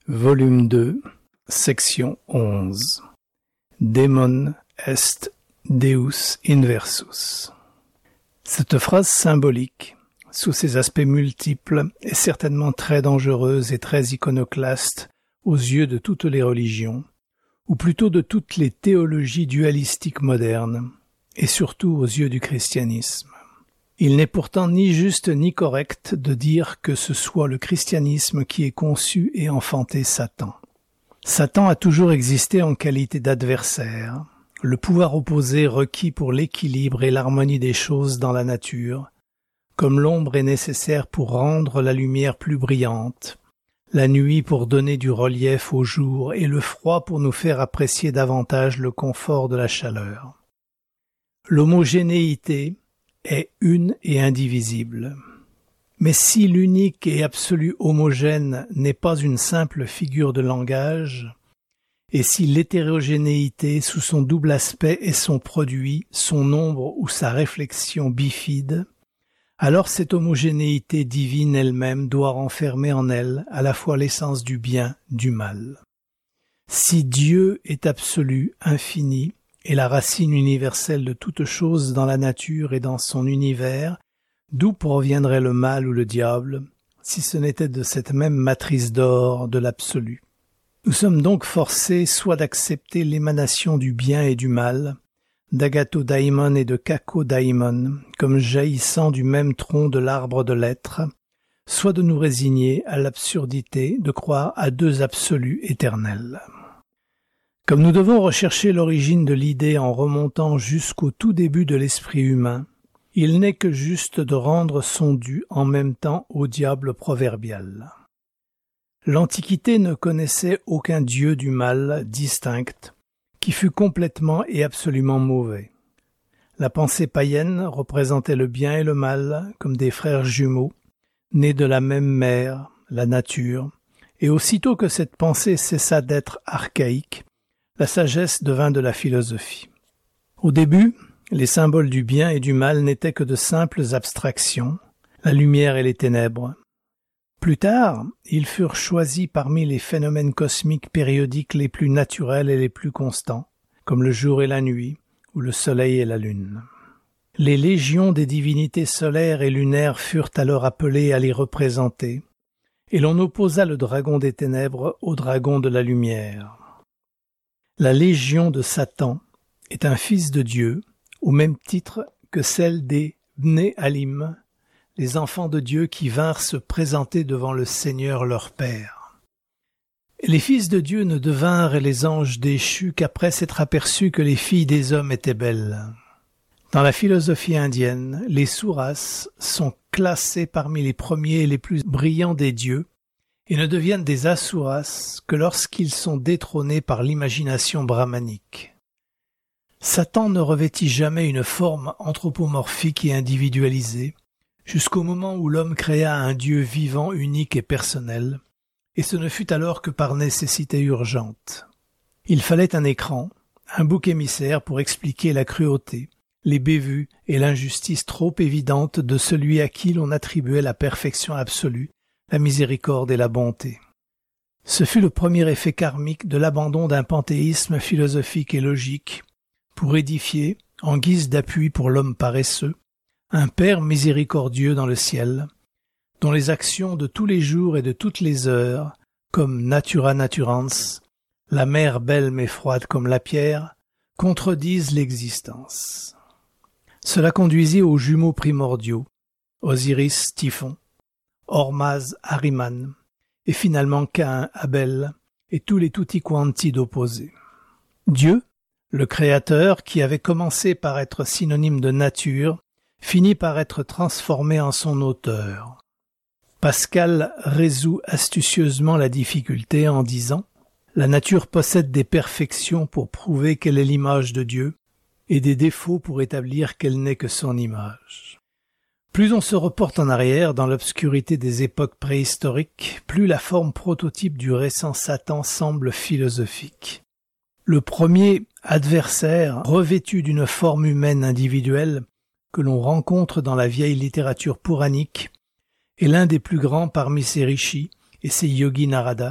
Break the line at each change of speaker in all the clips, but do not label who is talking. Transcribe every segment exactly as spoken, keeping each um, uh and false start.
Volume deux, section onze. Demon est Deus inversus. Cette phrase symbolique, sous ses aspects multiples, est certainement très dangereuse et très iconoclaste aux yeux de toutes les religions, ou plutôt de toutes les théologies dualistiques modernes, et surtout aux yeux du christianisme. Il n'est pourtant ni juste ni correct de dire que ce soit le christianisme qui ait conçu et enfanté Satan. Satan a toujours existé en qualité d'adversaire, le pouvoir opposé requis pour l'équilibre et l'harmonie des choses dans la nature, comme l'ombre est nécessaire pour rendre la lumière plus brillante, la nuit pour donner du relief au jour et le froid pour nous faire apprécier davantage le confort de la chaleur. L'homogénéité est une et indivisible. Mais si l'unique et absolu homogène n'est pas une simple figure de langage, et si l'hétérogénéité sous son double aspect est son produit, son nombre ou sa réflexion bifide, alors cette homogénéité divine elle-même doit renfermer en elle à la fois l'essence du bien, du mal. Si Dieu est absolu, infini, et la racine universelle de toute chose dans la nature et dans son univers, d'où proviendrait le mal ou le diable, si ce n'était de cette même matrice d'or de l'absolu? Nous sommes donc forcés soit d'accepter l'émanation du bien et du mal, d'agathodaimon et de kakodaimon, comme jaillissant du même tronc de l'arbre de l'être, soit de nous résigner à l'absurdité de croire à deux absolus éternels. Comme nous devons rechercher l'origine de l'idée en remontant jusqu'au tout début de l'esprit humain, il n'est que juste de rendre son dû en même temps au diable proverbial. L'Antiquité ne connaissait aucun dieu du mal distinct qui fût complètement et absolument mauvais. La pensée païenne représentait le bien et le mal comme des frères jumeaux, nés de la même mère, la nature, et aussitôt que cette pensée cessa d'être archaïque, la sagesse devint de la philosophie. Au début, les symboles du bien et du mal n'étaient que de simples abstractions, la lumière et les ténèbres. Plus tard, ils furent choisis parmi les phénomènes cosmiques périodiques les plus naturels et les plus constants, comme le jour et la nuit, ou le soleil et la lune. Les légions des divinités solaires et lunaires furent alors appelées à les représenter, et l'on opposa le dragon des ténèbres au dragon de la lumière. La légion de Satan est un fils de Dieu, au même titre que celle des Bné Halim, les enfants de Dieu qui vinrent se présenter devant le Seigneur leur Père. Les fils de Dieu ne devinrent les anges déchus qu'après s'être aperçus que les filles des hommes étaient belles. Dans la philosophie indienne, les Suras sont classés parmi les premiers et les plus brillants des dieux, et ne deviennent des asuras que lorsqu'ils sont détrônés par l'imagination brahmanique. Satan ne revêtit jamais une forme anthropomorphique et individualisée, jusqu'au moment où l'homme créa un Dieu vivant, unique et personnel, et ce ne fut alors que par nécessité urgente. Il fallait un écran, un bouc émissaire pour expliquer la cruauté, les bévues et l'injustice trop évidente de celui à qui l'on attribuait la perfection absolue, la miséricorde et la bonté. Ce fut le premier effet karmique de l'abandon d'un panthéisme philosophique et logique pour édifier, en guise d'appui pour l'homme paresseux, un Père miséricordieux dans le ciel, dont les actions de tous les jours et de toutes les heures, comme natura naturans, la mer belle mais froide comme la pierre, contredisent l'existence. Cela conduisit aux jumeaux primordiaux, Osiris, Typhon, Ormaz, Ahriman, et finalement Caïn, Abel, et tous les tutti quanti d'opposés. Dieu, le Créateur, qui avait commencé par être synonyme de nature, finit par être transformé en son auteur. Pascal résout astucieusement la difficulté en disant « La nature possède des perfections pour prouver qu'elle est l'image de Dieu, et des défauts pour établir qu'elle n'est que son image. » Plus on se reporte en arrière dans l'obscurité des époques préhistoriques, plus la forme prototype du récent Satan semble philosophique. Le premier adversaire, revêtu d'une forme humaine individuelle, que l'on rencontre dans la vieille littérature puranique, est l'un des plus grands parmi ses rishis et ses yogi narada,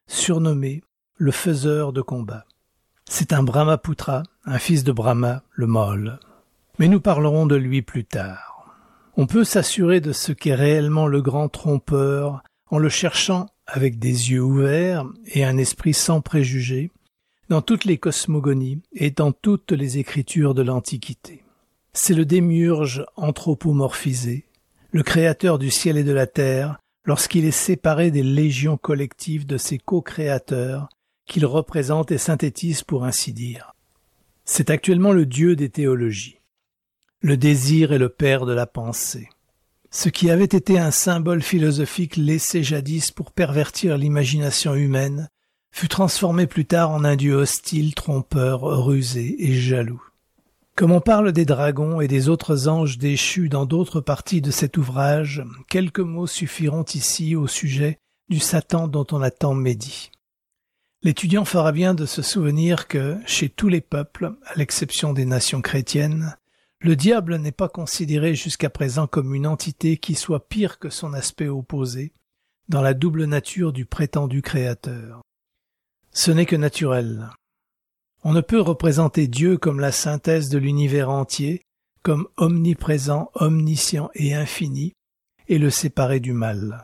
surnommé le faiseur de combat. C'est un Brahmaputra, un fils de Brahma, le mâle. Mais nous parlerons de lui plus tard. On peut s'assurer de ce qu'est réellement le grand trompeur en le cherchant avec des yeux ouverts et un esprit sans préjugés dans toutes les cosmogonies et dans toutes les écritures de l'Antiquité. C'est le démiurge anthropomorphisé, le créateur du ciel et de la terre, lorsqu'il est séparé des légions collectives de ses co-créateurs, qu'il représente et synthétise pour ainsi dire. C'est actuellement le dieu des théologies. Le désir est le père de la pensée. Ce qui avait été un symbole philosophique laissé jadis pour pervertir l'imagination humaine fut transformé plus tard en un dieu hostile, trompeur, rusé et jaloux. Comme on parle des dragons et des autres anges déchus dans d'autres parties de cet ouvrage, quelques mots suffiront ici au sujet du Satan dont on a tant médit. L'étudiant fera bien de se souvenir que, chez tous les peuples, à l'exception des nations chrétiennes, le diable n'est pas considéré jusqu'à présent comme une entité qui soit pire que son aspect opposé, dans la double nature du prétendu créateur. Ce n'est que naturel. On ne peut représenter Dieu comme la synthèse de l'univers entier, comme omniprésent, omniscient et infini, et le séparer du mal.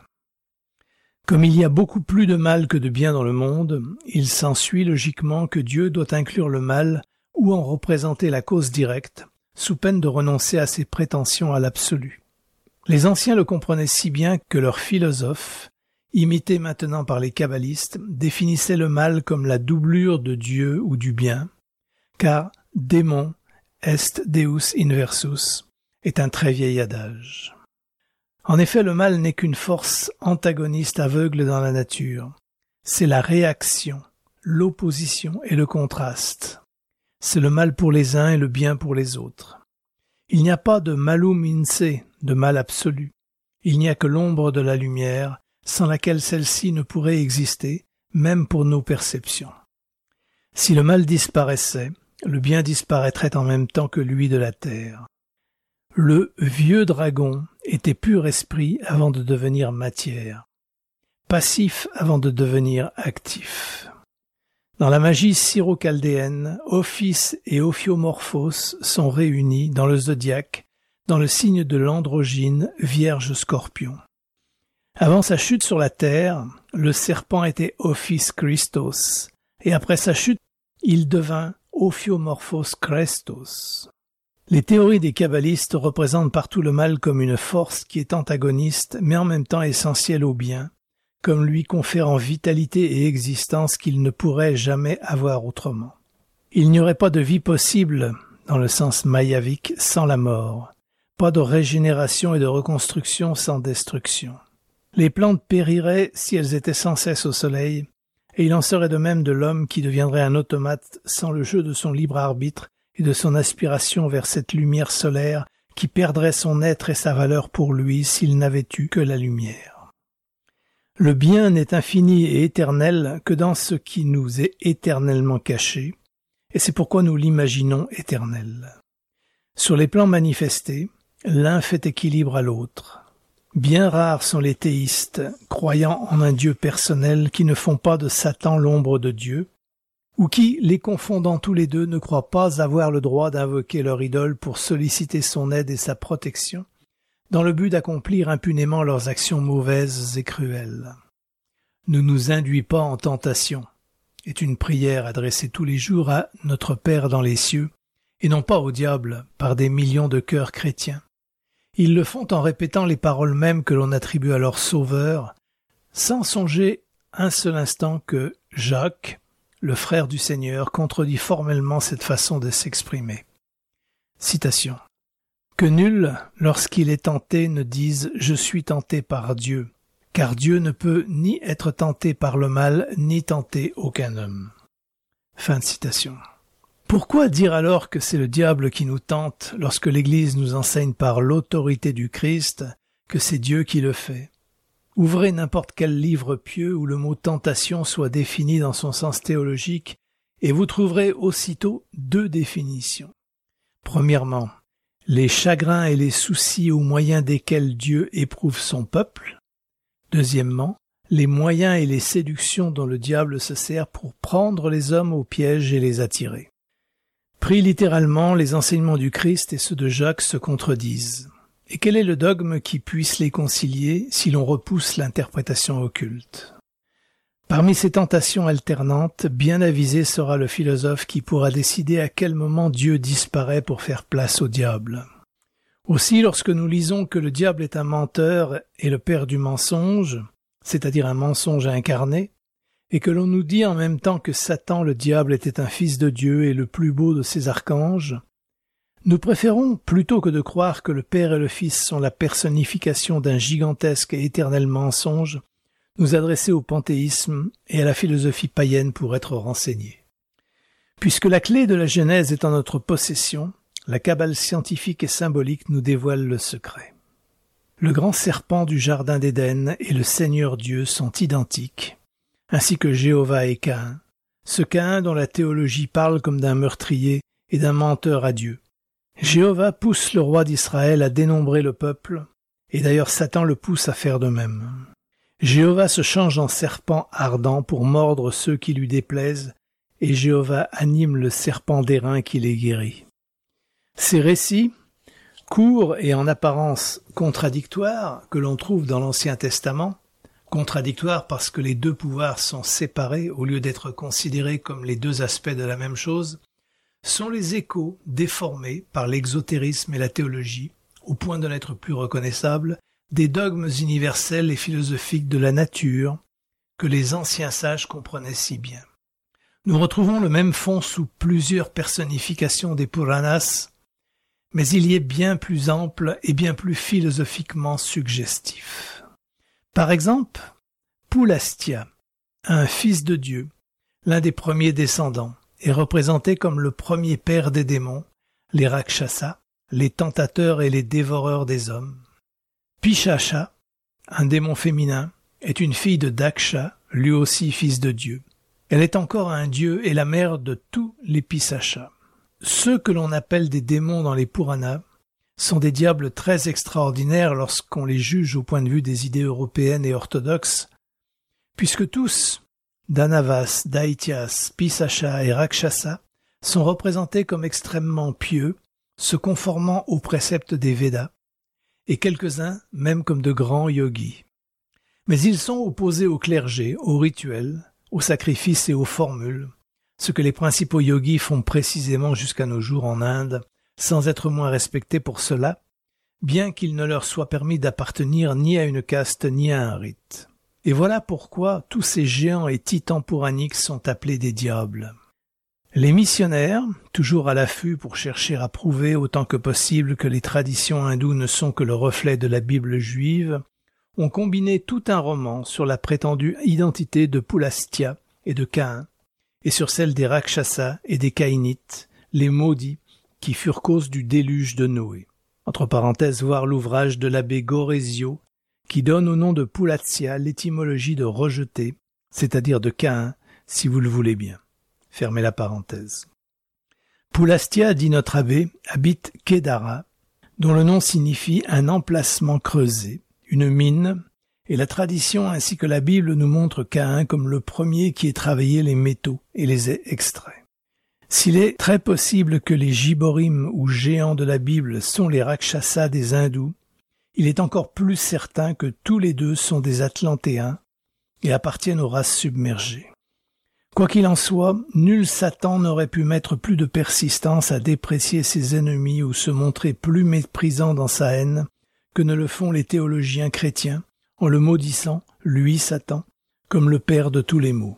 Comme il y a beaucoup plus de mal que de bien dans le monde, il s'ensuit logiquement que Dieu doit inclure le mal ou en représenter la cause directe, sous peine de renoncer à ses prétentions à l'absolu. Les anciens le comprenaient si bien que leurs philosophes, imités maintenant par les kabbalistes, définissaient le mal comme la doublure de Dieu ou du bien, car « démon est Deus inversus » est un très vieil adage. En effet, le mal n'est qu'une force antagoniste aveugle dans la nature. C'est la réaction, l'opposition et le contraste. C'est le mal pour les uns et le bien pour les autres. Il n'y a pas de malum in se, de mal absolu. Il n'y a que l'ombre de la lumière, sans laquelle celle-ci ne pourrait exister, même pour nos perceptions. Si le mal disparaissait, le bien disparaîtrait en même temps que lui de la terre. Le vieux dragon était pur esprit avant de devenir matière, passif avant de devenir actif. Dans la magie syro-chaldéenne, Ophis et Ophiomorphos sont réunis dans le zodiaque, dans le signe de l'androgyne Vierge-Scorpion. Avant sa chute sur la terre, le serpent était Ophis Christos, et après sa chute, il devint Ophiomorphos Chrestos. Les théories des kabbalistes représentent partout le mal comme une force qui est antagoniste, mais en même temps essentielle au bien, comme lui conférant vitalité et existence qu'il ne pourrait jamais avoir autrement. Il n'y aurait pas de vie possible, dans le sens mayavique, sans la mort, pas de régénération et de reconstruction sans destruction. Les plantes périraient si elles étaient sans cesse au soleil, et il en serait de même de l'homme qui deviendrait un automate sans le jeu de son libre arbitre et de son aspiration vers cette lumière solaire qui perdrait son être et sa valeur pour lui s'il n'avait eu que la lumière. Le bien n'est infini et éternel que dans ce qui nous est éternellement caché, et c'est pourquoi nous l'imaginons éternel. Sur les plans manifestés, l'un fait équilibre à l'autre. Bien rares sont les théistes, croyant en un Dieu personnel, qui ne font pas de Satan l'ombre de Dieu, ou qui, les confondant tous les deux, ne croient pas avoir le droit d'invoquer leur idole pour solliciter son aide et sa protection, dans le but d'accomplir impunément leurs actions mauvaises et cruelles. « Ne nous induis pas en tentation » est une prière adressée tous les jours à notre Père dans les cieux, et non pas au diable par des millions de cœurs chrétiens. Ils le font en répétant les paroles mêmes que l'on attribue à leur Sauveur, sans songer un seul instant que Jacques, le frère du Seigneur, contredit formellement cette façon de s'exprimer. Citation. « Que nul, lorsqu'il est tenté, ne dise « Je suis tenté par Dieu », car Dieu ne peut ni être tenté par le mal, ni tenter aucun homme. » Fin de citation. Pourquoi dire alors que c'est le diable qui nous tente lorsque l'Église nous enseigne par l'autorité du Christ que c'est Dieu qui le fait? Ouvrez n'importe quel livre pieux où le mot tentation soit défini dans son sens théologique et vous trouverez aussitôt deux définitions. Premièrement, les chagrins et les soucis au moyen desquels Dieu éprouve son peuple. Deuxièmement, les moyens et les séductions dont le diable se sert pour prendre les hommes au piège et les attirer. Pris littéralement, les enseignements du Christ et ceux de Jacques se contredisent. Et quel est le dogme qui puisse les concilier si l'on repousse l'interprétation occulte? Parmi ces tentations alternantes, bien avisé sera le philosophe qui pourra décider à quel moment Dieu disparaît pour faire place au diable. Aussi, lorsque nous lisons que le diable est un menteur et le père du mensonge, c'est-à-dire un mensonge incarné, et que l'on nous dit en même temps que Satan, le diable, était un fils de Dieu et le plus beau de ses archanges, nous préférons, plutôt que de croire que le Père et le Fils sont la personnification d'un gigantesque et éternel mensonge, nous adresser au panthéisme et à la philosophie païenne pour être renseignés. Puisque la clé de la Genèse est en notre possession, la cabale scientifique et symbolique nous dévoile le secret. Le grand serpent du jardin d'Éden et le Seigneur Dieu sont identiques, ainsi que Jéhovah et Caïn, ce Caïn dont la théologie parle comme d'un meurtrier et d'un menteur à Dieu. Jéhovah pousse le roi d'Israël à dénombrer le peuple, et d'ailleurs Satan le pousse à faire de même. Jéhovah se change en serpent ardent pour mordre ceux qui lui déplaisent, et Jéhovah anime le serpent d'airain qui les guérit. Ces récits, courts et en apparence contradictoires, que l'on trouve dans l'Ancien Testament, contradictoires parce que les deux pouvoirs sont séparés au lieu d'être considérés comme les deux aspects de la même chose, sont les échos déformés par l'exotérisme et la théologie, au point de n'être plus reconnaissables, des dogmes universels et philosophiques de la nature que les anciens sages comprenaient si bien. Nous retrouvons le même fond sous plusieurs personnifications des Puranas, mais il y est bien plus ample et bien plus philosophiquement suggestif. Par exemple, Pulastya, un fils de Dieu, l'un des premiers descendants, est représenté comme le premier père des démons, les Rakshasas, les tentateurs et les dévoreurs des hommes. Pishacha, un démon féminin, est une fille de Daksha, lui aussi fils de Dieu. Elle est encore un dieu et la mère de tous les Pisachas. Ceux que l'on appelle des démons dans les Puranas sont des diables très extraordinaires lorsqu'on les juge au point de vue des idées européennes et orthodoxes, puisque tous, Danavas, Daityas, Pisacha et Rakshasa, sont représentés comme extrêmement pieux, se conformant aux préceptes des Védas, et quelques-uns même comme de grands yogis. Mais ils sont opposés au clergé, aux rituels, aux sacrifices et aux formules, ce que les principaux yogis font précisément jusqu'à nos jours en Inde, sans être moins respectés pour cela, bien qu'il ne leur soit permis d'appartenir ni à une caste ni à un rite. Et voilà pourquoi tous ces géants et titans puraniques sont appelés des diables. Les missionnaires, toujours à l'affût pour chercher à prouver autant que possible que les traditions hindoues ne sont que le reflet de la Bible juive, ont combiné tout un roman sur la prétendue identité de Pulastya et de Caïn, et sur celle des Rakshasas et des Caïnites, les maudits, qui furent cause du déluge de Noé. Entre parenthèses, voir l'ouvrage de l'abbé Goresio, qui donne au nom de Pulastya l'étymologie de rejeté, c'est-à-dire de Caïn, si vous le voulez bien. Fermez la parenthèse. Pulastya, dit notre abbé, habite Kedara, dont le nom signifie un emplacement creusé, une mine, et la tradition ainsi que la Bible nous montre Caïn comme le premier qui ait travaillé les métaux et les ait extraits. S'il est très possible que les Giborim ou géants de la Bible sont les Rakshasas des hindous, il est encore plus certain que tous les deux sont des Atlantéens et appartiennent aux races submergées. Quoi qu'il en soit, nul Satan n'aurait pu mettre plus de persistance à déprécier ses ennemis ou se montrer plus méprisant dans sa haine que ne le font les théologiens chrétiens en le maudissant, lui Satan, comme le père de tous les maux.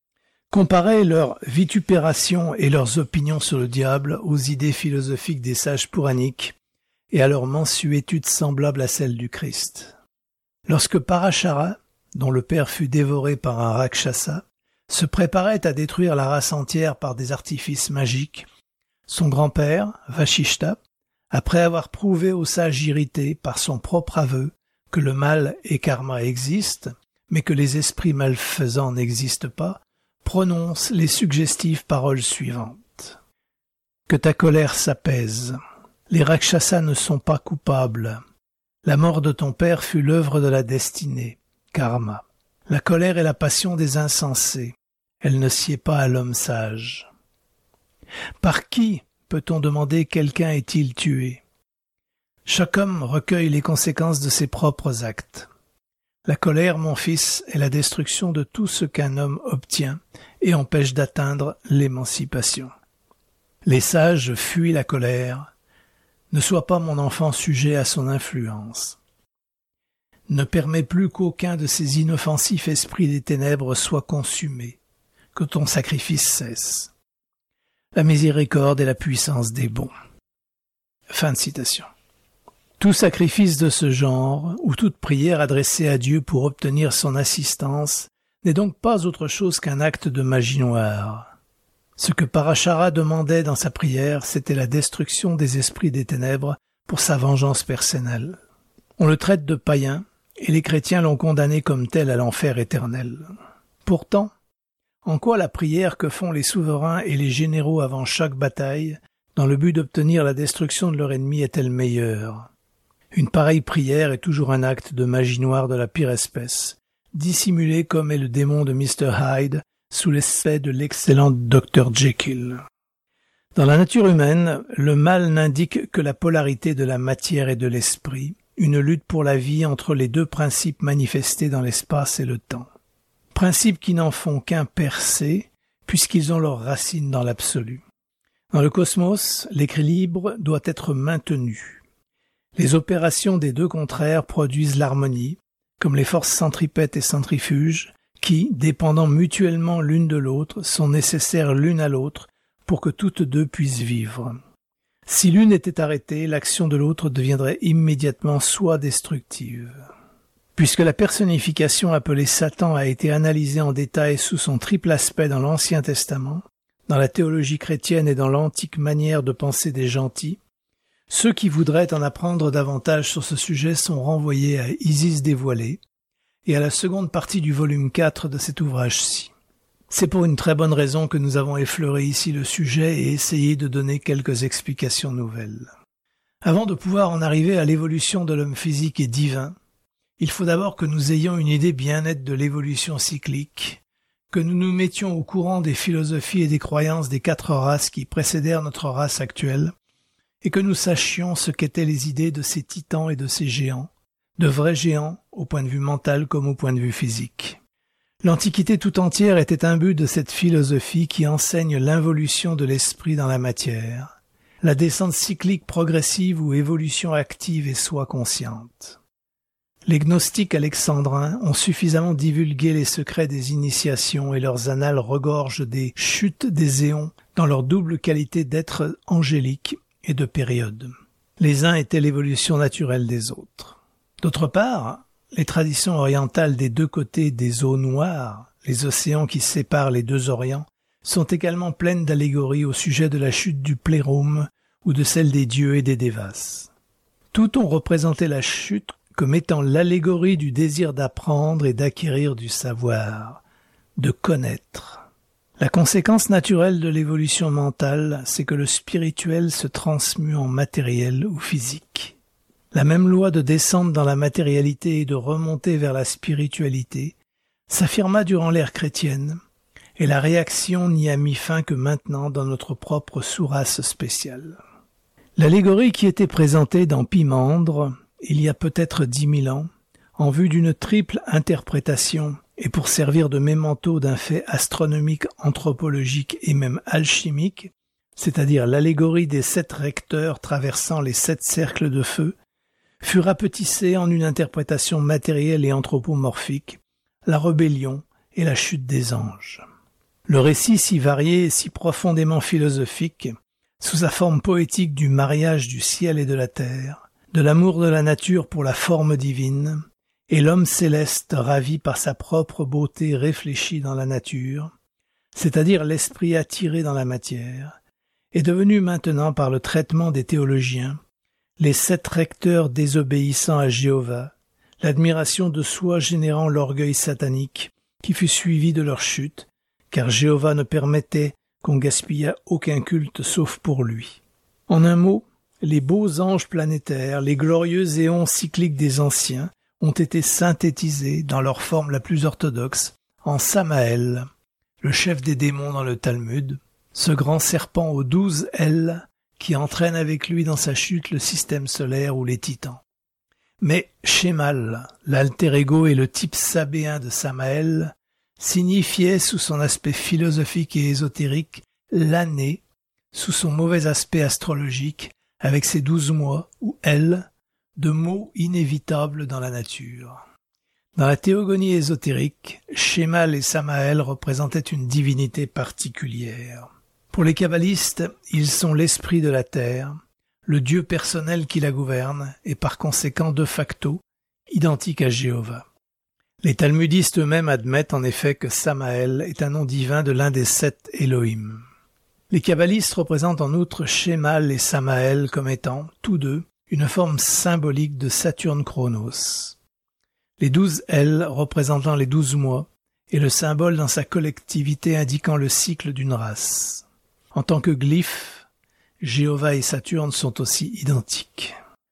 Comparez leur vitupération et leurs opinions sur le diable aux idées philosophiques des sages puraniques et à leur mansuétude semblable à celle du Christ. Lorsque Parashara, dont le père fut dévoré par un Rakshasa, se préparait à détruire la race entière par des artifices magiques, son grand-père, Vashishta, après avoir prouvé aux sages irrités par son propre aveu que le mal et karma existent, mais que les esprits malfaisants n'existent pas, prononce les suggestives paroles suivantes. « Que ta colère s'apaise. Les Rakshasas ne sont pas coupables. La mort de ton père fut l'œuvre de la destinée, karma. La colère est la passion des insensés. Elle ne sied pas à l'homme sage. Par qui, peut-on demander, quelqu'un est-il tué? Chaque homme recueille les conséquences de ses propres actes. La colère, mon fils, est la destruction de tout ce qu'un homme obtient et empêche d'atteindre l'émancipation. Les sages fuient la colère. Ne sois pas, mon enfant, sujet à son influence. Ne permets plus qu'aucun de ces inoffensifs esprits des ténèbres soit consumé, que ton sacrifice cesse. La miséricorde est la puissance des bons. Fin de citation. Tout sacrifice de ce genre, ou toute prière adressée à Dieu pour obtenir son assistance, n'est donc pas autre chose qu'un acte de magie noire. Ce que Parashara demandait dans sa prière, c'était la destruction des esprits des ténèbres pour sa vengeance personnelle. On le traite de païen, et les chrétiens l'ont condamné comme tel à l'enfer éternel. Pourtant, en quoi la prière que font les souverains et les généraux avant chaque bataille, dans le but d'obtenir la destruction de leur ennemi, est-elle meilleure? Une pareille prière est toujours un acte de magie noire de la pire espèce, dissimulé comme est le démon de mister Hyde sous l'aspect de l'excellent docteur Jekyll. Dans la nature humaine, le mal n'indique que la polarité de la matière et de l'esprit, une lutte pour la vie entre les deux principes manifestés dans l'espace et le temps. Principes qui n'en font qu'un percé, puisqu'ils ont leurs racines dans l'absolu. Dans le cosmos, l'équilibre doit être maintenu. Les opérations des deux contraires produisent l'harmonie, comme les forces centripètes et centrifuges, qui, dépendant mutuellement l'une de l'autre, sont nécessaires l'une à l'autre pour que toutes deux puissent vivre. Si l'une était arrêtée, l'action de l'autre deviendrait immédiatement soit destructive. Puisque la personnification appelée Satan a été analysée en détail sous son triple aspect dans l'Ancien Testament, dans la théologie chrétienne et dans l'antique manière de penser des gentils, ceux qui voudraient en apprendre davantage sur ce sujet sont renvoyés à Isis dévoilée et à la seconde partie du volume quatre de cet ouvrage-ci. C'est pour une très bonne raison que nous avons effleuré ici le sujet et essayé de donner quelques explications nouvelles. Avant de pouvoir en arriver à l'évolution de l'homme physique et divin, il faut d'abord que nous ayons une idée bien nette de l'évolution cyclique, que nous nous mettions au courant des philosophies et des croyances des quatre races qui précédèrent notre race actuelle, et que nous sachions ce qu'étaient les idées de ces titans et de ces géants, de vrais géants au point de vue mental comme au point de vue physique. L'Antiquité tout entière était imbue de cette philosophie qui enseigne l'involution de l'esprit dans la matière, la descente cyclique progressive ou évolution active et soi consciente. Les gnostiques alexandrins ont suffisamment divulgué les secrets des initiations et leurs annales regorgent des chutes des éons dans leur double qualité d'être angélique et de période. Les uns étaient l'évolution naturelle des autres. D'autre part, les traditions orientales des deux côtés des eaux noires, les océans qui séparent les deux Orients, sont également pleines d'allégories au sujet de la chute du plérum ou de celle des dieux et des dévas. Tout ont représenté la chute comme étant l'allégorie du désir d'apprendre et d'acquérir du savoir, de connaître. La conséquence naturelle de l'évolution mentale, c'est que le spirituel se transmue en matériel ou physique. La même loi de descente dans la matérialité et de remonter vers la spiritualité s'affirma durant l'ère chrétienne, et la réaction n'y a mis fin que maintenant dans notre propre sous-race spéciale. L'allégorie qui était présentée dans Pimandre, il y a peut-être dix mille ans, en vue d'une triple interprétation et pour servir de mémento d'un fait astronomique, anthropologique et même alchimique, c'est-à-dire l'allégorie des sept recteurs traversant les sept cercles de feu, fut rapetissée en une interprétation matérielle et anthropomorphique, la rébellion et la chute des anges. Le récit si varié et si profondément philosophique, sous sa forme poétique du mariage du ciel et de la terre, de l'amour de la nature pour la forme divine, et l'homme céleste ravi par sa propre beauté réfléchie dans la nature, c'est-à-dire l'esprit attiré dans la matière, est devenu maintenant par le traitement des théologiens les sept recteurs désobéissant à Jéhovah, l'admiration de soi générant l'orgueil satanique qui fut suivi de leur chute, car Jéhovah ne permettait qu'on gaspillât aucun culte sauf pour lui. En un mot, les beaux anges planétaires, les glorieux éons cycliques des anciens, ont été synthétisés dans leur forme la plus orthodoxe en Samaël, le chef des démons dans le Talmud, ce grand serpent aux douze ailes qui entraîne avec lui dans sa chute le système solaire ou les titans. Mais Shemal, l'alter ego et le type sabéen de Samaël, signifiait sous son aspect philosophique et ésotérique l'année, sous son mauvais aspect astrologique, avec ses douze mois, ou elle, de mots inévitables dans la nature. Dans la théogonie ésotérique, Shemal et Samaël représentaient une divinité particulière. Pour les kabbalistes, ils sont l'esprit de la terre, le Dieu personnel qui la gouverne, et par conséquent de facto, identique à Jéhovah. Les talmudistes eux-mêmes admettent en effet que Samaël est un nom divin de l'un des sept Elohim. Les kabbalistes représentent en outre Shemal et Samaël comme étant, tous deux, une forme symbolique de Saturne Chronos. Les douze ailes représentant les douze mois, et le symbole dans sa collectivité indiquant le cycle d'une race. En tant que glyphes, Jéhovah et Saturne sont aussi identiques.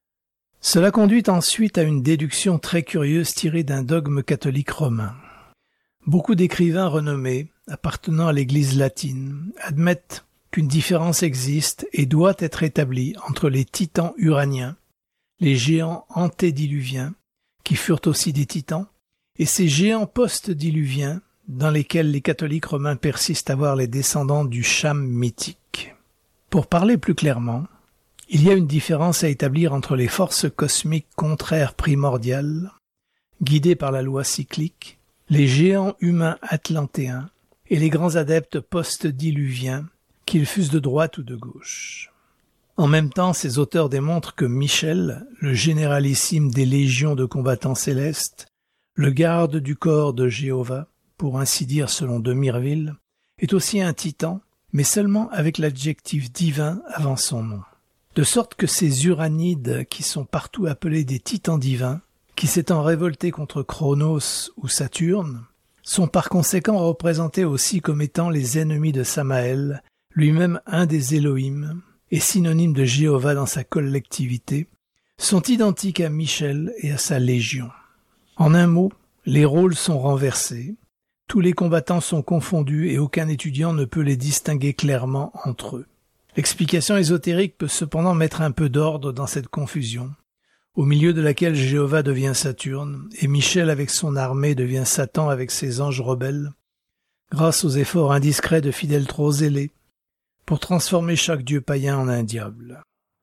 Cela conduit ensuite à une déduction très curieuse tirée d'un dogme catholique romain. Beaucoup d'écrivains renommés, appartenant à l'Église latine, admettent qu'une différence existe et doit être établie entre les titans uraniens, les géants antédiluviens, qui furent aussi des titans, et ces géants post-diluviens, dans lesquels les catholiques romains persistent à voir les descendants du Cham mythique. Pour parler plus clairement, il y a une différence à établir entre les forces cosmiques contraires primordiales, guidées par la loi cyclique, les géants humains atlantéens et les grands adeptes post-diluviens, qu'ils fussent de droite ou de gauche. En même temps, ces auteurs démontrent que Michel, le généralissime des légions de combattants célestes, le garde du corps de Jéhovah, pour ainsi dire selon de Mirville, est aussi un titan, mais seulement avec l'adjectif divin avant son nom. De sorte que ces uranides, qui sont partout appelés des titans divins, qui s'étant révoltés contre Chronos ou Saturne, sont par conséquent représentés aussi comme étant les ennemis de Samaël, lui-même un des Elohim, et synonyme de Jéhovah dans sa collectivité, sont identiques à Michel et à sa légion. En un mot, les rôles sont renversés, tous les combattants sont confondus et aucun étudiant ne peut les distinguer clairement entre eux. L'explication ésotérique peut cependant mettre un peu d'ordre dans cette confusion, au milieu de laquelle Jéhovah devient Saturne et Michel avec son armée devient Satan avec ses anges rebelles, grâce aux efforts indiscrets de fidèles trop zélés, pour transformer chaque dieu païen en un diable.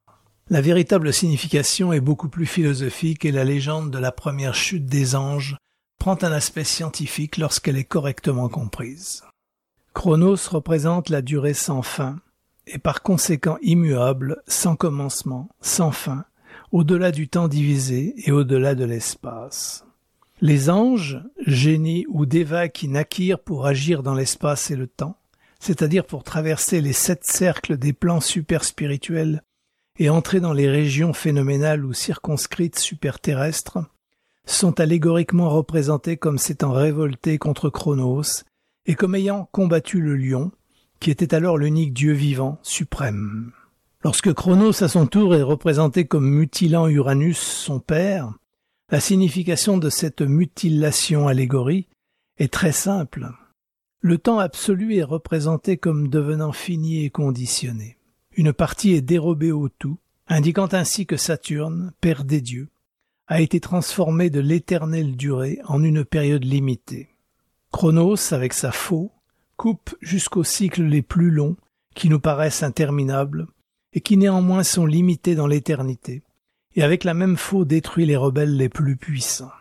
La véritable signification est beaucoup plus philosophique et la légende de la première chute des anges prend un aspect scientifique lorsqu'elle est correctement comprise. Chronos représente la durée sans fin, et par conséquent immuable, sans commencement, sans fin, au-delà du temps divisé et au-delà de l'espace. Les anges, génies ou dévas qui naquirent pour agir dans l'espace et le temps, c'est-à-dire pour traverser les sept cercles des plans superspirituels et entrer dans les régions phénoménales ou circonscrites superterrestres, sont allégoriquement représentés comme s'étant révoltés contre Chronos et comme ayant combattu le lion, qui était alors l'unique dieu vivant, suprême. Lorsque Chronos à son tour est représenté comme mutilant Uranus, son père, la signification de cette mutilation allégorie est très simple. Le temps absolu est représenté comme devenant fini et conditionné. Une partie est dérobée au tout, indiquant ainsi que Saturne, père des dieux, a été transformé de l'éternelle durée en une période limitée. Chronos, avec sa faux, coupe jusqu'aux cycles les plus longs, qui nous paraissent interminables, et qui néanmoins sont limités dans l'éternité, et avec la même faux détruit les rebelles les plus puissants.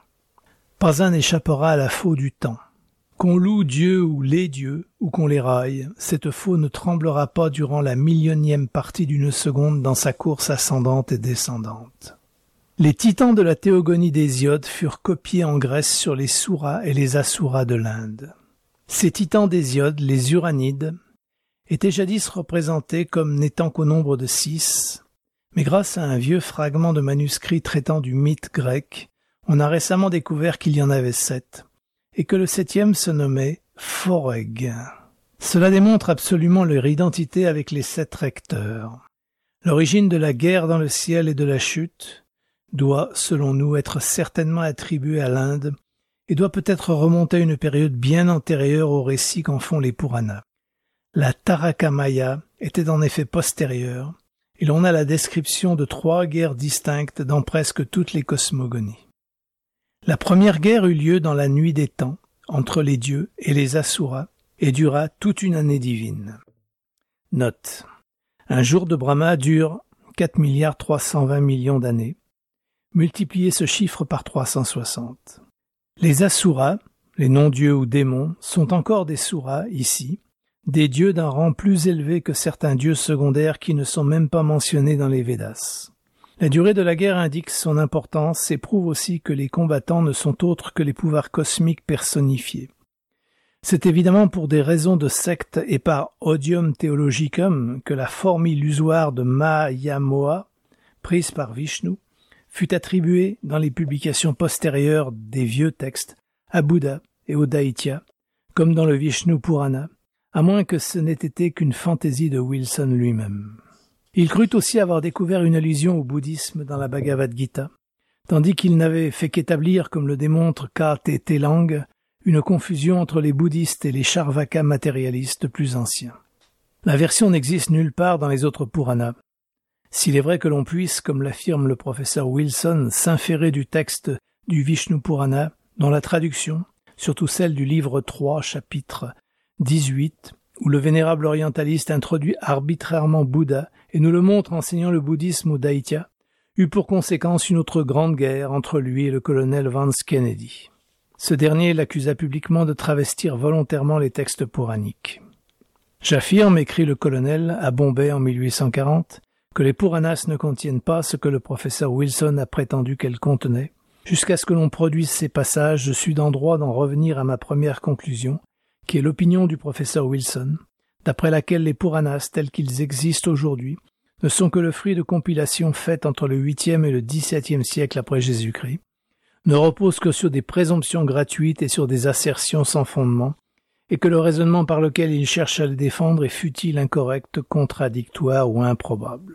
Pas un n'échappera à la faux du temps. Qu'on loue Dieu ou les dieux, ou qu'on les raille, cette faux ne tremblera pas durant la millionième partie d'une seconde dans sa course ascendante et descendante. Les titans de la théogonie d'Hésiode furent copiés en Grèce sur les Suras et les Asuras de l'Inde. Ces titans d'Hésiode, les Uranides, étaient jadis représentés comme n'étant qu'au nombre de six, mais grâce à un vieux fragment de manuscrit traitant du mythe grec, on a récemment découvert qu'il y en avait sept, et que le septième se nommait Phoreg. Cela démontre absolument leur identité avec les sept recteurs. L'origine de la guerre dans le ciel et de la chute, doit, selon nous, être certainement attribué à l'Inde et doit peut-être remonter à une période bien antérieure au récit qu'en font les Puranas. La Taraka Maya était en effet postérieure, et l'on a la description de trois guerres distinctes dans presque toutes les cosmogonies. La première guerre eut lieu dans la nuit des temps, entre les dieux et les Asuras, et dura toute une année divine. Note. Un jour de Brahma dure quatre milliards trois cent vingt millions d'années. Multipliez ce chiffre par trois cent soixante. Les Asuras, les non-dieux ou démons, sont encore des Suras ici, des dieux d'un rang plus élevé que certains dieux secondaires qui ne sont même pas mentionnés dans les Védas. La durée de la guerre indique son importance et prouve aussi que les combattants ne sont autres que les pouvoirs cosmiques personnifiés. C'est évidemment pour des raisons de secte et par odium theologicum que la forme illusoire de Mayamoha, prise par Vishnu, fut attribuée dans les publications postérieures des vieux textes à Bouddha et au Daitya, comme dans le Vishnu Purana, à moins que ce n'ait été qu'une fantaisie de Wilson lui-même. Il crut aussi avoir découvert une allusion au bouddhisme dans la Bhagavad Gita, tandis qu'il n'avait fait qu'établir, comme le démontre K T Telang, une confusion entre les bouddhistes et les Charvaka matérialistes plus anciens. La version n'existe nulle part dans les autres Puranas. S'il est vrai que l'on puisse, comme l'affirme le professeur Wilson, s'inférer du texte du Vishnu Purana, dont la traduction, surtout celle du livre trois, chapitre dix-huit, où le vénérable orientaliste introduit arbitrairement Bouddha et nous le montre enseignant le bouddhisme au Daitya, eut pour conséquence une autre grande guerre entre lui et le colonel Vance Kennedy. Ce dernier l'accusa publiquement de travestir volontairement les textes puraniques. J'affirme, écrit le colonel à Bombay en mille huit cent quarante, que les Puranas ne contiennent pas ce que le professeur Wilson a prétendu qu'elles contenaient. Jusqu'à ce que l'on produise ces passages, je suis en droit d'en revenir à ma première conclusion, qui est l'opinion du professeur Wilson, d'après laquelle les Puranas tels qu'ils existent aujourd'hui ne sont que le fruit de compilations faites entre le huitième et le dix-septième siècle après Jésus-Christ, ne reposent que sur des présomptions gratuites et sur des assertions sans fondement, et que le raisonnement par lequel ils cherchent à les défendre est futile, incorrect, contradictoire ou improbable.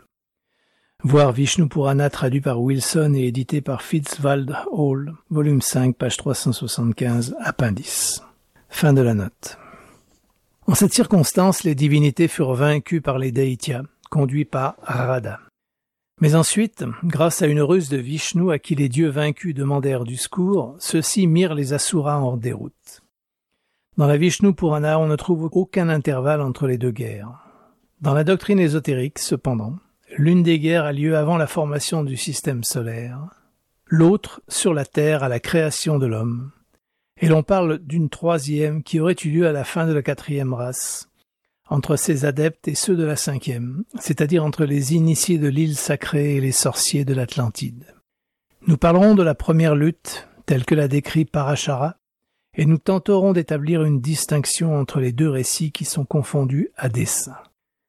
Voir Vishnu Purana traduit par Wilson et édité par Fitzwald Hall, volume cinq, page trois cent soixante-quinze, appendice. Fin de la note. En cette circonstance, les divinités furent vaincues par les Daityas, conduits par Radha. Mais ensuite, grâce à une ruse de Vishnu à qui les dieux vaincus demandèrent du secours, ceux-ci mirent les Asuras en déroute. Dans la Vishnu Purana, on ne trouve aucun intervalle entre les deux guerres. Dans la doctrine ésotérique, cependant, l'une des guerres a lieu avant la formation du système solaire, l'autre sur la Terre à la création de l'homme, et l'on parle d'une troisième qui aurait eu lieu à la fin de la quatrième race, entre ses adeptes et ceux de la cinquième, c'est-à-dire entre les initiés de l'île sacrée et les sorciers de l'Atlantide. Nous parlerons de la première lutte, telle que l'a décrit Parashara, et nous tenterons d'établir une distinction entre les deux récits qui sont confondus à dessein.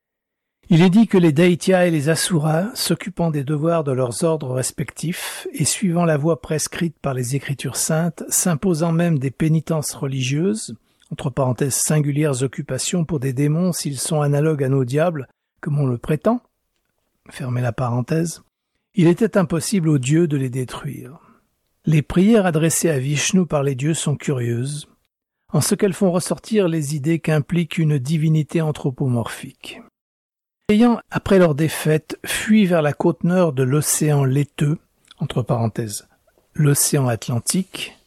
Il est dit que les Daityas et les Asuras, s'occupant des devoirs de leurs ordres respectifs et suivant la voie prescrite par les Écritures saintes, s'imposant même des pénitences religieuses, entre parenthèses singulières occupations pour des démons s'ils sont analogues à nos diables, comme on le prétend, fermez la parenthèse, il était impossible aux dieux de les détruire. Les prières adressées à Vishnu par les dieux sont curieuses, en ce qu'elles font ressortir les idées qu'implique une divinité anthropomorphique. Ayant, après leur défaite, fui vers la côte nord de l'océan laiteux, entre parenthèses, l'océan Atlantique,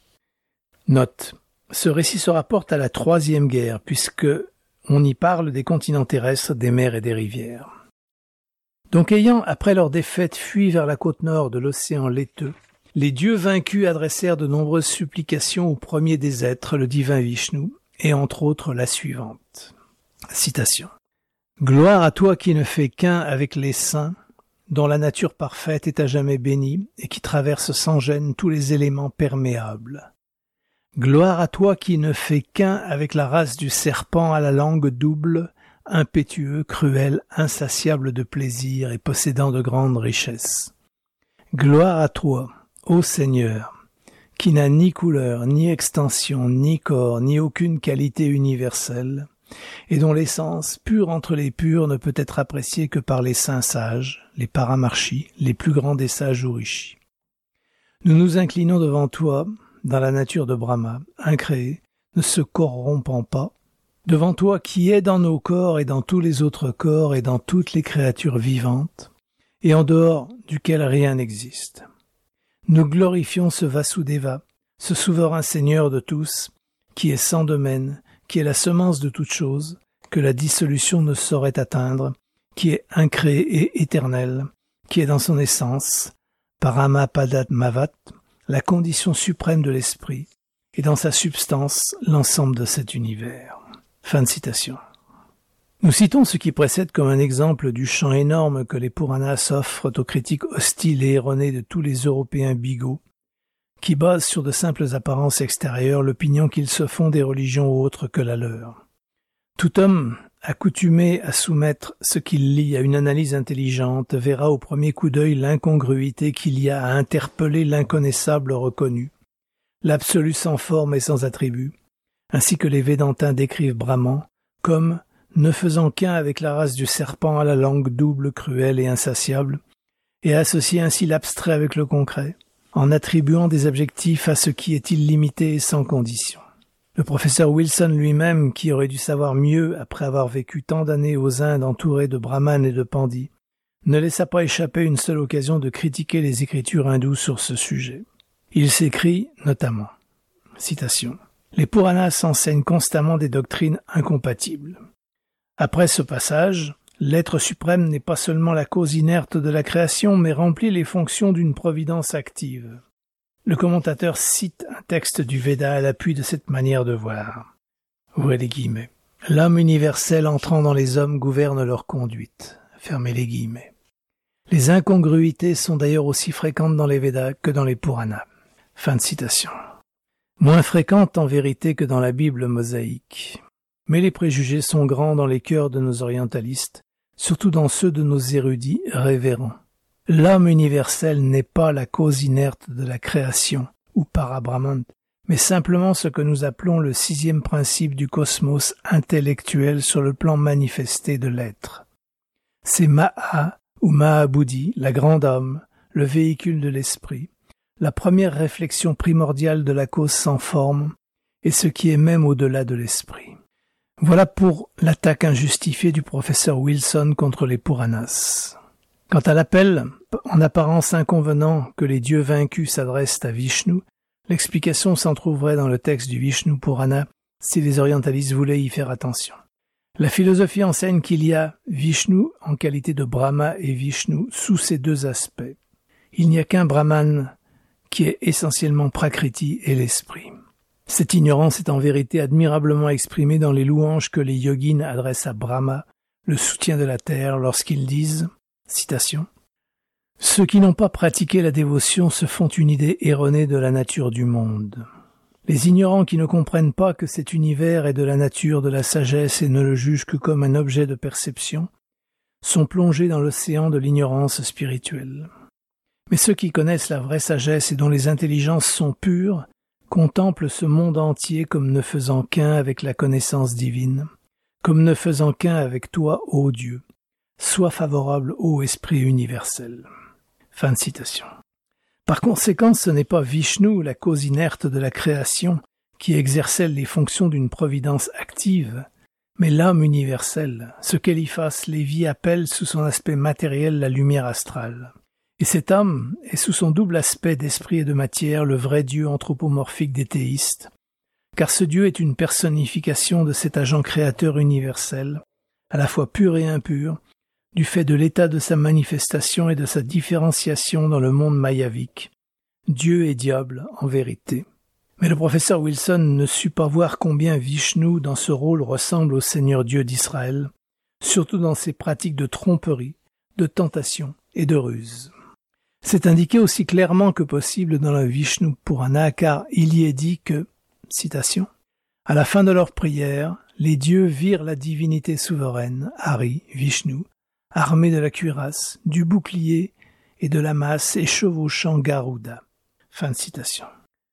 note, ce récit se rapporte à la troisième guerre, puisque on y parle des continents terrestres, des mers et des rivières. Donc ayant, après leur défaite, fui vers la côte nord de l'océan laiteux, les dieux vaincus adressèrent de nombreuses supplications au premier des êtres, le divin Vishnu, et entre autres la suivante. Citation. « Gloire à toi qui ne fais qu'un avec les saints, dont la nature parfaite est à jamais bénie et qui traverse sans gêne tous les éléments perméables. Gloire à toi qui ne fais qu'un avec la race du serpent à la langue double, impétueux, cruel, insatiable de plaisir et possédant de grandes richesses. Gloire à toi, ô Seigneur, qui n'a ni couleur, ni extension, ni corps, ni aucune qualité universelle, et dont l'essence, pure entre les purs, ne peut être appréciée que par les saints sages, les paramarshis, les plus grands des sages ou rishis. Nous nous inclinons devant toi, dans la nature de Brahma, incréé, ne se corrompant pas, devant toi qui es dans nos corps et dans tous les autres corps et dans toutes les créatures vivantes, et en dehors duquel rien n'existe. Nous glorifions ce Vasudeva, ce souverain Seigneur de tous, qui est sans domaine, qui est la semence de toutes choses, que la dissolution ne saurait atteindre, qui est incréé et éternel, qui est dans son essence, Paramapadatmavat, la condition suprême de l'esprit, et dans sa substance, l'ensemble de cet univers. Fin de citation. Nous citons ce qui précède comme un exemple du champ énorme que les Puranas offrent aux critiques hostiles et erronées de tous les Européens bigots, qui basent sur de simples apparences extérieures l'opinion qu'ils se font des religions autres que la leur. Tout homme, accoutumé à soumettre ce qu'il lit à une analyse intelligente, verra au premier coup d'œil l'incongruité qu'il y a à interpeller l'inconnaissable reconnu, l'absolu sans forme et sans attribut, ainsi que les Védantins décrivent Brahman comme ne faisant qu'un avec la race du serpent à la langue double, cruelle et insatiable, et associer ainsi l'abstrait avec le concret, en attribuant des adjectifs à ce qui est illimité et sans condition. Le professeur Wilson lui-même, qui aurait dû savoir mieux après avoir vécu tant d'années aux Indes entouré de brahmanes et de pandits, ne laissa pas échapper une seule occasion de critiquer les écritures hindoues sur ce sujet. Il s'écrit notamment, citation, « Les Puranas enseignent constamment des doctrines incompatibles. Après ce passage, l'être suprême n'est pas seulement la cause inerte de la création, mais remplit les fonctions d'une providence active. » Le commentateur cite un texte du Veda à l'appui de cette manière de voir. Ouvrez les guillemets. L'âme universelle entrant dans les hommes gouverne leur conduite. Fermez les guillemets. Les incongruités sont d'ailleurs aussi fréquentes dans les Védas que dans les Puranas. Fin de citation. Moins fréquentes en vérité que dans la Bible mosaïque. Mais les préjugés sont grands dans les cœurs de nos orientalistes, surtout dans ceux de nos érudits révérends. L'âme universelle n'est pas la cause inerte de la création, ou Parabrahman, mais simplement ce que nous appelons le sixième principe du cosmos intellectuel sur le plan manifesté de l'être. C'est Maha ou Mahabudhi, la grande âme, le véhicule de l'esprit, la première réflexion primordiale de la cause sans forme, et ce qui est même au-delà de l'esprit. Voilà pour l'attaque injustifiée du professeur Wilson contre les Puranas. Quant à l'appel, en apparence inconvenant, que les dieux vaincus s'adressent à Vishnu, l'explication s'en trouverait dans le texte du Vishnu Purana si les orientalistes voulaient y faire attention. La philosophie enseigne qu'il y a Vishnu en qualité de Brahma et Vishnu sous ces deux aspects. Il n'y a qu'un Brahman qui est essentiellement Prakriti et l'esprit. Cette ignorance est en vérité admirablement exprimée dans les louanges que les yogins adressent à Brahma, le soutien de la terre, lorsqu'ils disent, citation, « Ceux qui n'ont pas pratiqué la dévotion se font une idée erronée de la nature du monde. Les ignorants qui ne comprennent pas que cet univers est de la nature de la sagesse et ne le jugent que comme un objet de perception, sont plongés dans l'océan de l'ignorance spirituelle. Mais ceux qui connaissent la vraie sagesse et dont les intelligences sont pures, contemplent ce monde entier comme ne faisant qu'un avec la connaissance divine, comme ne faisant qu'un avec toi, ô Dieu. Sois favorable ô Esprit universel. » Fin de citation. Par conséquent, ce n'est pas Vishnu, la cause inerte de la création, qui exerçait les fonctions d'une providence active, mais l'âme universelle, ce qu'Eliphas Lévi appelle sous son aspect matériel la lumière astrale. Et cette âme est sous son double aspect d'esprit et de matière le vrai Dieu anthropomorphique des théistes, car ce Dieu est une personnification de cet agent créateur universel, à la fois pur et impur, du fait de l'état de sa manifestation et de sa différenciation dans le monde mayavique, Dieu et diable en vérité. Mais le professeur Wilson ne sut pas voir combien Vishnu dans ce rôle ressemble au Seigneur Dieu d'Israël, surtout dans ses pratiques de tromperie, de tentation et de ruse. C'est indiqué aussi clairement que possible dans le Vishnu Purana, car il y est dit que, citation, « À la fin de leur prière, les dieux virent la divinité souveraine, Hari, Vishnu, armé de la cuirasse, du bouclier et de la masse et chevauchant Garuda. » Fin de citation.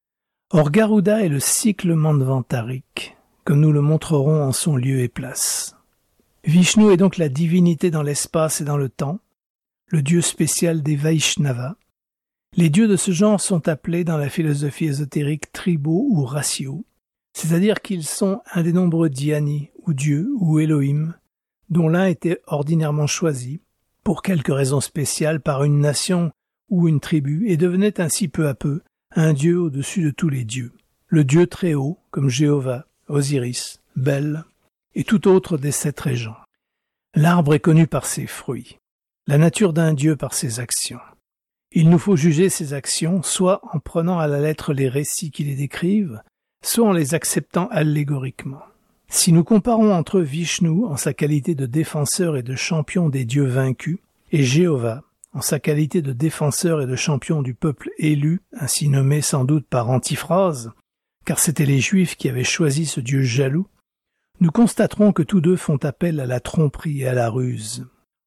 Or Garuda est le cycle mandvantarique, comme nous le montrerons en son lieu et place. Vishnu est donc la divinité dans l'espace et dans le temps, le dieu spécial des Vaishnavas, Les dieux de ce genre sont appelés dans la philosophie ésotérique tribaux ou raciaux, c'est-à-dire qu'ils sont un des nombreux dhyani, ou dieux, ou Elohim, dont l'un était ordinairement choisi, pour quelque raison spéciale, par une nation ou une tribu, et devenait ainsi peu à peu un dieu au-dessus de tous les dieux. Le dieu très haut, comme Jéhovah, Osiris, Bel, et tout autre des sept régents. L'arbre est connu par ses fruits, la nature d'un dieu par ses actions. Il nous faut juger ses actions, soit en prenant à la lettre les récits qui les décrivent, soit en les acceptant allégoriquement. Si nous comparons entre Vishnu en sa qualité de défenseur et de champion des dieux vaincus, et Jéhovah en sa qualité de défenseur et de champion du peuple élu, ainsi nommé sans doute par antiphrase, car c'étaient les Juifs qui avaient choisi ce dieu jaloux, nous constaterons que tous deux font appel à la tromperie et à la ruse.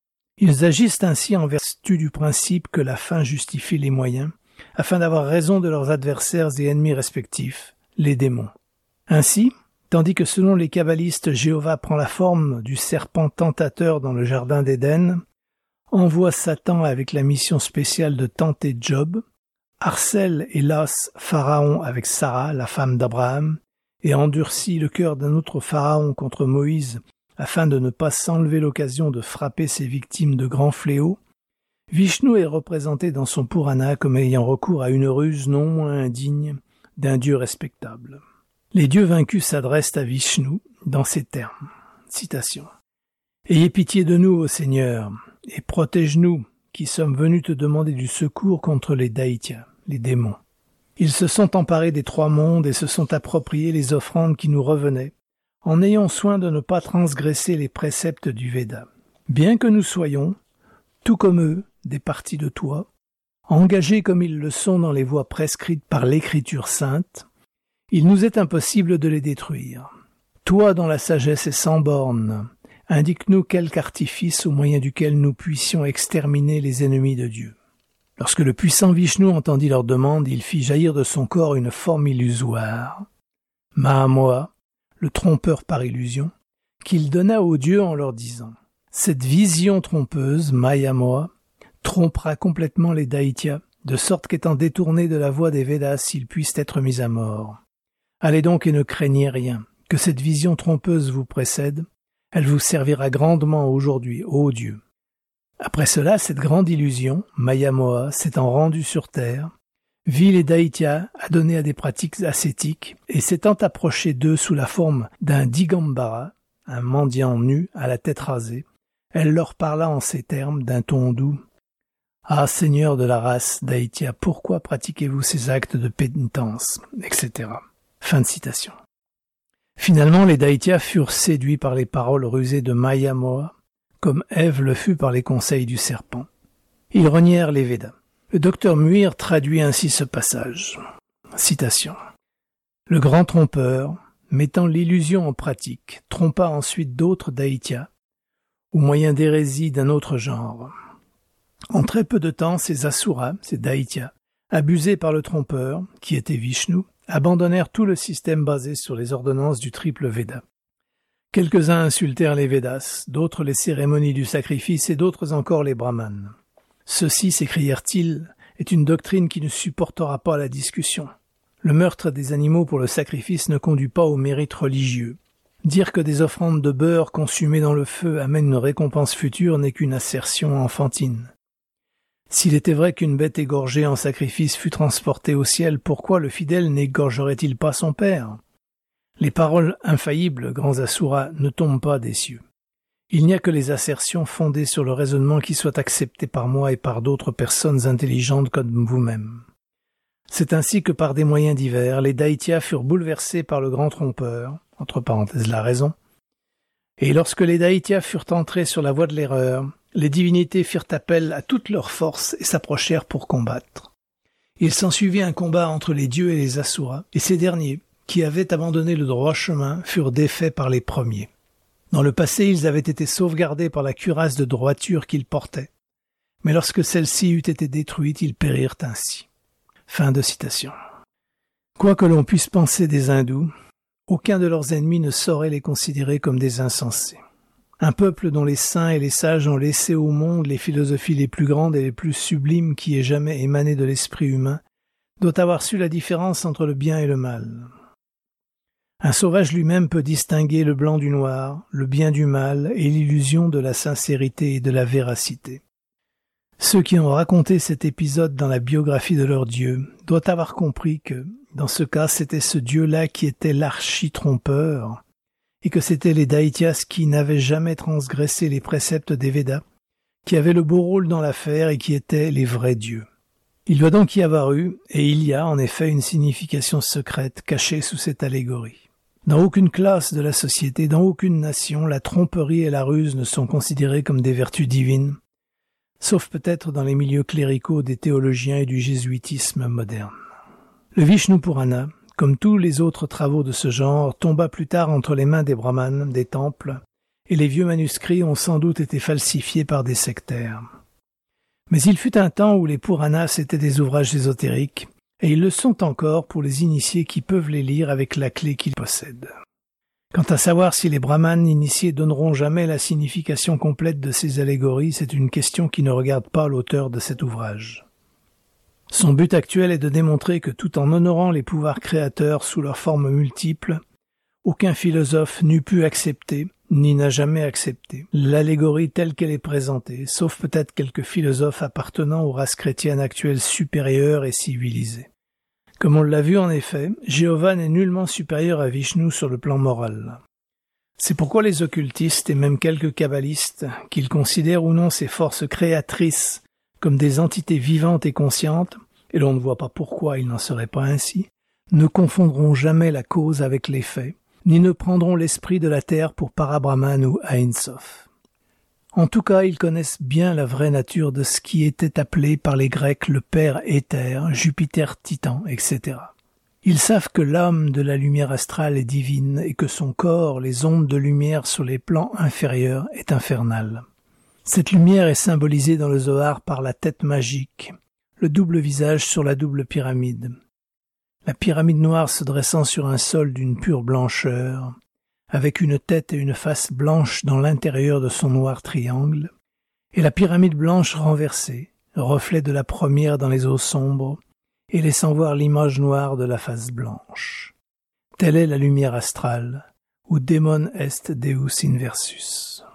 Ils agissent ainsi en vertu du principe que la fin justifie les moyens, afin d'avoir raison de leurs adversaires et ennemis respectifs, les démons. Ainsi, tandis que selon les kabbalistes, Jéhovah prend la forme du serpent tentateur dans le jardin d'Éden, envoie Satan avec la mission spéciale de tenter Job, harcèle et lasse Pharaon avec Sarah, la femme d'Abraham, et endurcit le cœur d'un autre Pharaon contre Moïse, afin de ne pas s'enlever l'occasion de frapper ses victimes de grands fléaux, Vishnu est représenté dans son Purana comme ayant recours à une ruse non moins indigne d'un dieu respectable. Les dieux vaincus s'adressent à Vishnu dans ces termes. Citation. « Ayez pitié de nous, ô Seigneur, et protège-nous, qui sommes venus te demander du secours contre les Daïtyas, les démons. Ils se sont emparés des trois mondes et se sont appropriés les offrandes qui nous revenaient, en ayant soin de ne pas transgresser les préceptes du Veda. Bien que nous soyons, tout comme eux, des parties de toi, engagés comme ils le sont dans les voies prescrites par l'Écriture sainte, il nous est impossible de les détruire. Toi, dont la sagesse est sans bornes, indique-nous quelque artifice au moyen duquel nous puissions exterminer les ennemis de Dieu. » Lorsque le puissant Vishnu entendit leur demande, il fit jaillir de son corps une forme illusoire, Mahamoa, le trompeur par illusion, qu'il donna aux dieux en leur disant « Cette vision trompeuse, Mayamoa, trompera complètement les Daïtyas, de sorte qu'étant détournés de la voie des Védas, ils puissent être mis à mort. Allez donc et ne craignez rien, que cette vision trompeuse vous précède, elle vous servira grandement aujourd'hui, ô Dieu. » Après cela, cette grande illusion, Mayamoa, s'étant rendue sur terre, vit les Daïtyas adonnés à des pratiques ascétiques et s'étant approché d'eux sous la forme d'un Digambara, un mendiant nu à la tête rasée, elle leur parla en ces termes d'un ton doux. « Ah, Seigneur de la race Daïtya, pourquoi pratiquez-vous ces actes de pénitence ?» et cetera. Fin de citation. Finalement, les Daïtyas furent séduits par les paroles rusées de Mayamoa, comme Ève le fut par les conseils du serpent. Ils renièrent les Védas. Le docteur Muir traduit ainsi ce passage. Citation. « Le grand trompeur, mettant l'illusion en pratique, trompa ensuite d'autres Daïtyas, au moyen d'hérésies d'un autre genre. En très peu de temps, ces Asuras, ces Daïtyas, abusés par le trompeur, qui était Vishnu, abandonnèrent tout le système basé sur les ordonnances du triple Veda. Quelques-uns insultèrent les Védas, d'autres les cérémonies du sacrifice et d'autres encore les brahmanes. Ceci, s'écrièrent-ils, est une doctrine qui ne supportera pas la discussion. Le meurtre des animaux pour le sacrifice ne conduit pas au mérite religieux. Dire que des offrandes de beurre consumées dans le feu amènent une récompense future n'est qu'une assertion enfantine. S'il était vrai qu'une bête égorgée en sacrifice fût transportée au ciel, pourquoi le fidèle n'égorgerait-il pas son père? Les paroles infaillibles, grands Asuras, ne tombent pas des cieux. Il n'y a que les assertions fondées sur le raisonnement qui soient acceptées par moi et par d'autres personnes intelligentes comme vous-même. C'est ainsi que par des moyens divers, les Daïtyas furent bouleversés par le grand trompeur, entre parenthèses la raison, et lorsque les Daïtyas furent entrés sur la voie de l'erreur, les divinités firent appel à toute leur force et s'approchèrent pour combattre. Il s'ensuivit un combat entre les dieux et les Asuras, et ces derniers, qui avaient abandonné le droit chemin, furent défaits par les premiers. Dans le passé, ils avaient été sauvegardés par la cuirasse de droiture qu'ils portaient, mais lorsque celle-ci eut été détruite, ils périrent ainsi. Fin de citation. Quoi que l'on puisse penser des hindous, aucun de leurs ennemis ne saurait les considérer comme des insensés. Un peuple dont les saints et les sages ont laissé au monde les philosophies les plus grandes et les plus sublimes qui aient jamais émané de l'esprit humain, doit avoir su la différence entre le bien et le mal. Un sauvage lui-même peut distinguer le blanc du noir, le bien du mal et l'illusion de la sincérité et de la véracité. Ceux qui ont raconté cet épisode dans la biographie de leur Dieu doivent avoir compris que, dans ce cas, c'était ce Dieu-là qui était l'archi-trompeur, et que c'étaient les Daityas qui n'avaient jamais transgressé les préceptes des Védas, qui avaient le beau rôle dans l'affaire et qui étaient les vrais dieux. Il doit donc y avoir eu, et il y a en effet une signification secrète cachée sous cette allégorie. Dans aucune classe de la société, dans aucune nation, la tromperie et la ruse ne sont considérées comme des vertus divines, sauf peut-être dans les milieux cléricaux des théologiens et du jésuitisme moderne. Le Vishnu Purana, comme tous les autres travaux de ce genre, tomba plus tard entre les mains des brahmanes, des temples, et les vieux manuscrits ont sans doute été falsifiés par des sectaires. Mais il fut un temps où les Puranas étaient des ouvrages ésotériques, et ils le sont encore pour les initiés qui peuvent les lire avec la clé qu'ils possèdent. Quant à savoir si les brahmanes initiés donneront jamais la signification complète de ces allégories, c'est une question qui ne regarde pas l'auteur de cet ouvrage. Son but actuel est de démontrer que tout en honorant les pouvoirs créateurs sous leurs formes multiples, aucun philosophe n'eût pu accepter, ni n'a jamais accepté, l'allégorie telle qu'elle est présentée, sauf peut-être quelques philosophes appartenant aux races chrétiennes actuelles supérieures et civilisées. Comme on l'a vu en effet, Jéhovah n'est nullement supérieur à Vishnu sur le plan moral. C'est pourquoi les occultistes et même quelques kabbalistes, qu'ils considèrent ou non ces forces créatrices comme des entités vivantes et conscientes, et l'on ne voit pas pourquoi il n'en serait pas ainsi, ne confondront jamais la cause avec l'effet, ni ne prendront l'esprit de la terre pour Parabrahman ou Ein Sof. En tout cas, ils connaissent bien la vraie nature de ce qui était appelé par les Grecs le Père éther, Jupiter, Titan, et cetera. Ils savent que l'âme de la lumière astrale est divine et que son corps, les ondes de lumière sur les plans inférieurs, est infernal. Cette lumière est symbolisée dans le Zohar par la tête magique, le double visage sur la double pyramide. La pyramide noire se dressant sur un sol d'une pure blancheur, avec une tête et une face blanches dans l'intérieur de son noir triangle, et la pyramide blanche renversée, reflet de la première dans les eaux sombres, et laissant voir l'image noire de la face blanche. Telle est la lumière astrale, ou Demon est Deus inversus.